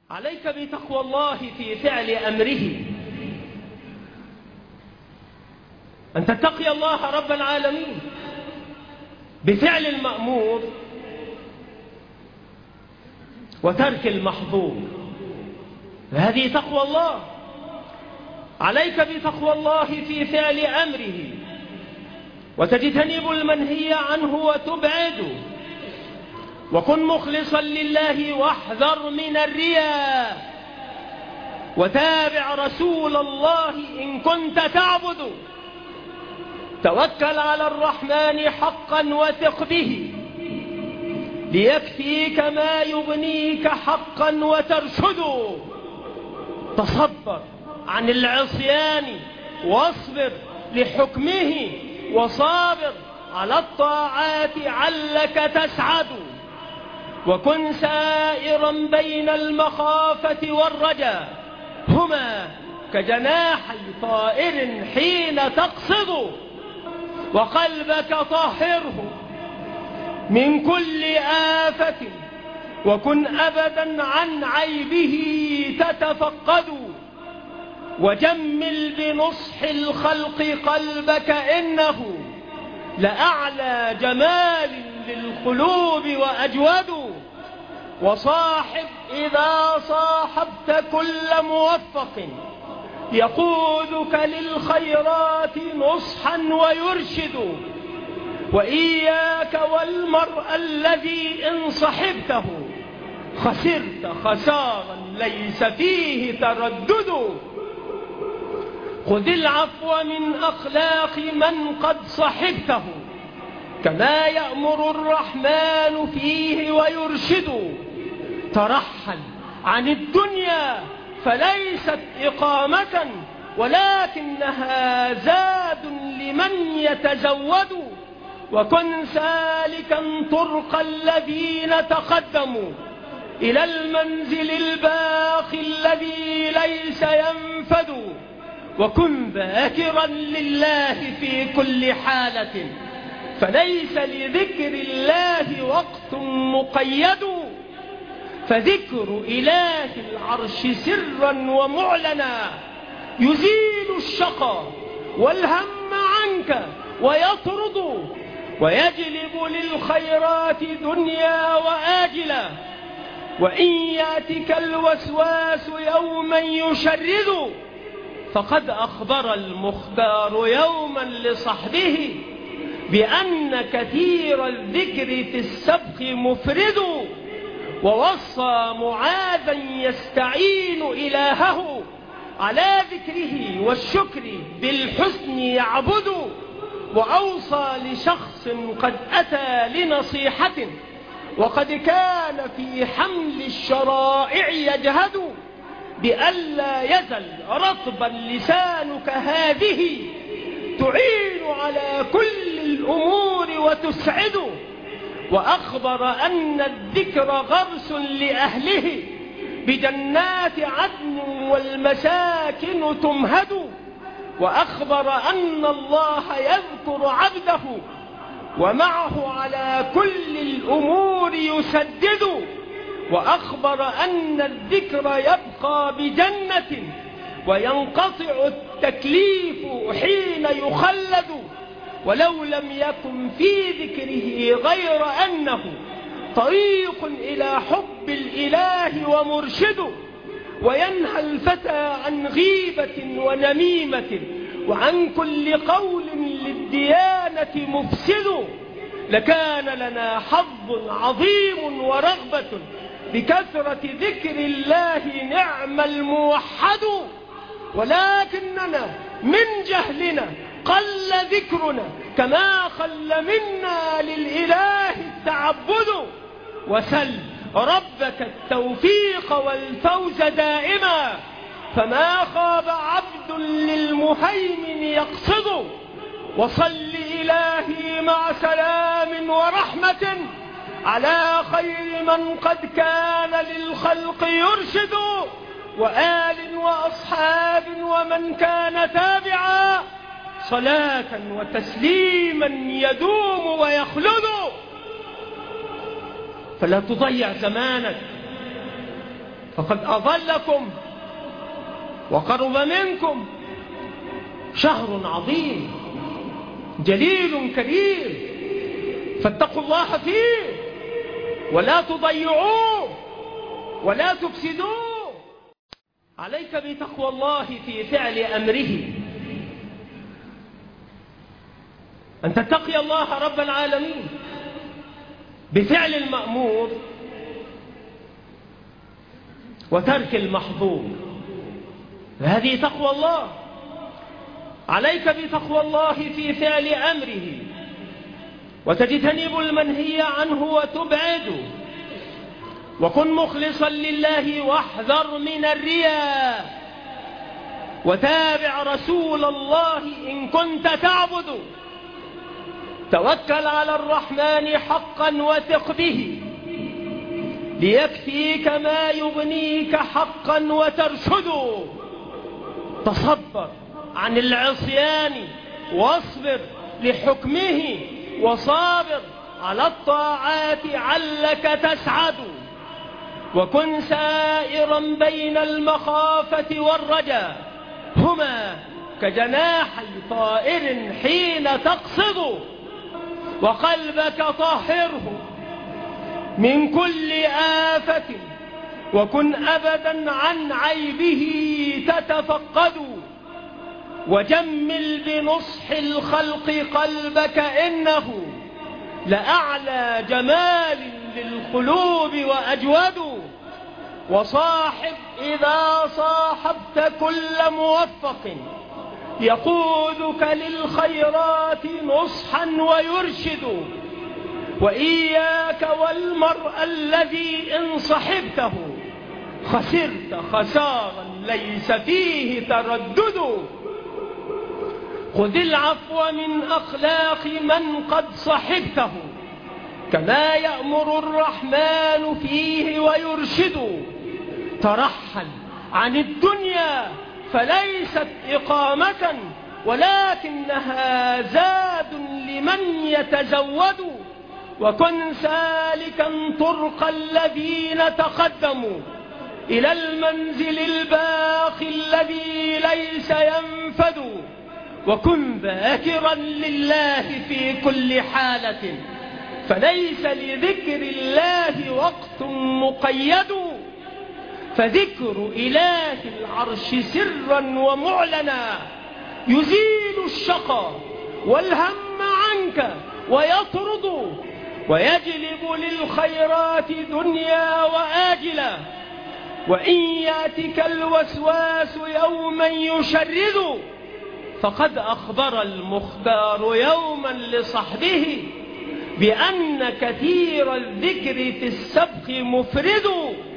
عليك بتقوى الله في فعل أمره، أن تتقي الله رب العالمين بفعل المأمور وترك المحظور، هذه تقوى الله. عليك بتقوى الله في فعل أمره وتجتنب المنهي عنه وتبعده، وكن مخلصا لله واحذر من الرياء، وتابع رسول الله إن كنت تعبد، توكل على الرحمن حقا وثق به ليكفيك ما يغنيك حقا وترشد، تصبر عن العصيان واصبر لحكمه، وصابر على الطاعات علك تسعد، وكن سائرا بين المخافة والرجاء، هما كجناحي طائر حين تقصد، وقلبك طهره من كل آفة، وكن أبدا عن عيبه تتفقد، وجمل بنصح الخلق قلبك إنه لأعلى جمال للقلوب وأجود، وصاحب إذا صاحبت كل موفق يقودك للخيرات نصحا ويرشد، وإياك والمرء الذي إن صحبته خسرت خسارا ليس فيه تردد، خذ العفو من أخلاق من قد صحبته كما يأمر الرحمن فيه ويرشد، ترحل عن الدنيا فليست إقامة ولكنها زاد لمن يتزود، وكن سالكا طرق الذين تقدموا إلى المنزل الباقي الذي ليس ينفد، وكن ذاكرا لله في كل حالة فليس لذكر الله وقت مقيد، فذكر إله العرش سرا ومعلنا يزيل الشقى والهم عنك ويطرد، ويجلب للخيرات دنيا وآجلة، وإن يأتك الوسواس يوما يشرد، فقد أخبر المختار يوما لصحبه بأن كثير الذكر في السبق مفرد، ووصى معاذا يستعين إلهه على ذكره والشكر بالحسن يعبد، وأوصى لشخص قد أتى لنصيحة وقد كان في حمل الشرائع يجهد بألا يزل رطبا لسانك هذه تعين على كل الأمور وتسعد، وأخبر أن الذكر غرس لأهله بجنات عدن والمساكن تمهد، وأخبر أن الله يذكر عبده ومعه على كل الأمور يسدد، وأخبر أن الذكر يبقى بجنة وينقطع التكليف حين يخلد، ولو لم يكن في ذكره غير أنه طريق إلى حب الإله ومرشد، وينهى الفتى عن غيبة ونميمة وعن كل قول للديانة مفسد، لكان لنا حظ عظيم ورغبة بكثرة ذكر الله نعم الموحد، ولكننا من جهلنا قل ذكرنا كما قل منا للإله التعبد، وسل ربك التوفيق والفوز دائما فما خاب عبد للمهيمن يقصد، وصل إلهي مع سلام ورحمة على خير من قد كان للخلق يرشد، وآل وأصحاب ومن كان تابعا صلاة وتسليما يدوم ويخلد. فلا تضيع زمانك فقد أظلكم وقرب منكم شهر عظيم جليل كريم، فاتقوا الله فيه ولا تضيعوه ولا تفسدوه. عليك بتقوى الله في فعل أمره، أن تتقي الله رب العالمين بفعل المأمور وترك المحظور، هذه تقوى الله. عليك بتقوى الله في فعل أمره وتجتنب المنهي عنه وتبعده، وكن مخلصا لله واحذر من الرياء، وتابع رسول الله إن كنت تعبد، توكل على الرحمن حقا وثق به ليكفيك ما يغنيك حقا وترشد. تصبر عن العصيان واصبر لحكمه، وصابر على الطاعات علك تسعد، وكن سائرا بين المخافة والرجاء، هما كجناحي طائر حين تقصد، وقلبك طهره من كل آفة، وكن أبدا عن عيبه تتفقد، وجمل بنصح الخلق قلبك إنه لأعلى جمال للقلوب وأجود، وصاحب إذا صاحبت كل موفق يقودك للخيرات نصحا ويرشد، وإياك والمرء الذي إن صحبته خسرت خسارا ليس فيه تردد، خذ العفو من أخلاق من قد صحبته كما يأمر الرحمن فيه ويرشد، ترحل عن الدنيا فليست إقامة ولكنها زاد لمن يتزود، وكن سالكا طرق الذين تقدموا إلى المنزل الباقي الذي ليس ينفد، وكن ذاكرا لله في كل حالة فليس لذكر الله وقت مقيد، فذكر إله العرش سرا ومعلنا يزيل الشقى والهم عنك ويطرد، ويجلب للخيرات دنيا وآجلا، وإن ياتك الوسواس يوما يشرد، فقد أخبر المختار يوما لصحبه بأن كثير الذكر في السبق مفرد،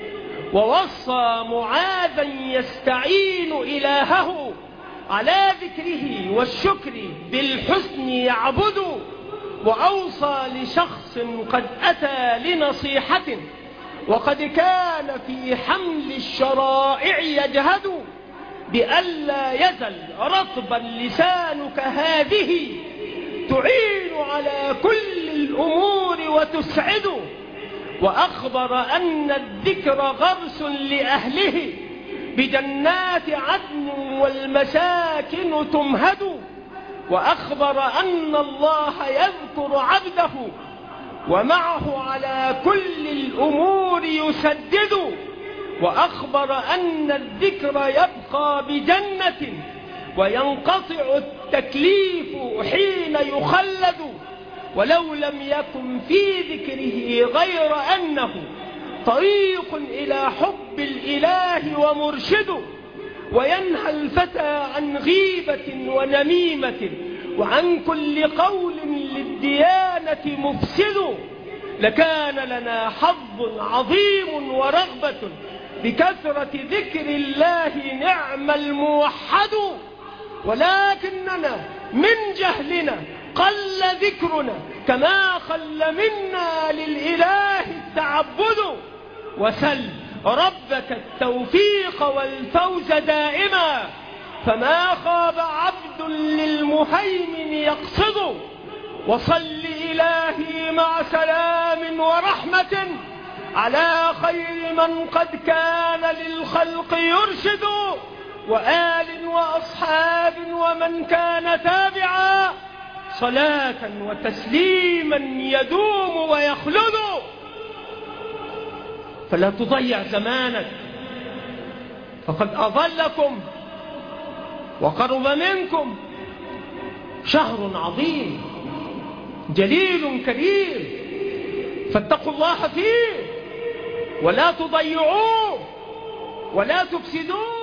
ووصى معاذا يستعين إلهه على ذكره والشكر بالحسن يعبد، وأوصى لشخص قد أتى لنصيحة وقد كان في حمل الشرائع يجهد بألا يزل رطبا لسانك هذه تعين على كل الأمور وتسعد، وأخبر أن الذكر غرس لأهله بجنات عدن والمساكن تمهد، وأخبر أن الله يذكر عبده ومعه على كل الأمور يسدد، وأخبر أن الذكر يبقى بجنة وينقطع التكليف حين يخلد، ولو لم يكن في ذكره غير أنه طريق إلى حب الإله ومرشد، وينهى الفتى عن غيبة ونميمة وعن كل قول للديانة مفسد، لكان لنا حظ عظيم ورغبة بكثرة ذكر الله نعم الموحد، ولكننا من جهلنا قل ذكرنا كما قل منا للإله التعبد، وسل ربك التوفيق والفوز دائما فما خاب عبد للمهيمن يقصد، وصل إلهي مع سلام ورحمة على خير من قد كان للخلق يرشد، وآل وأصحاب ومن كان تابعا، صلاة وتسليما يدوم ويخلد. فلا تضيع زمانك، فقد أظلكم وقرب منكم شهر عظيم جليل كريم، فاتقوا الله فيه ولا تضيعوه ولا تفسدوه.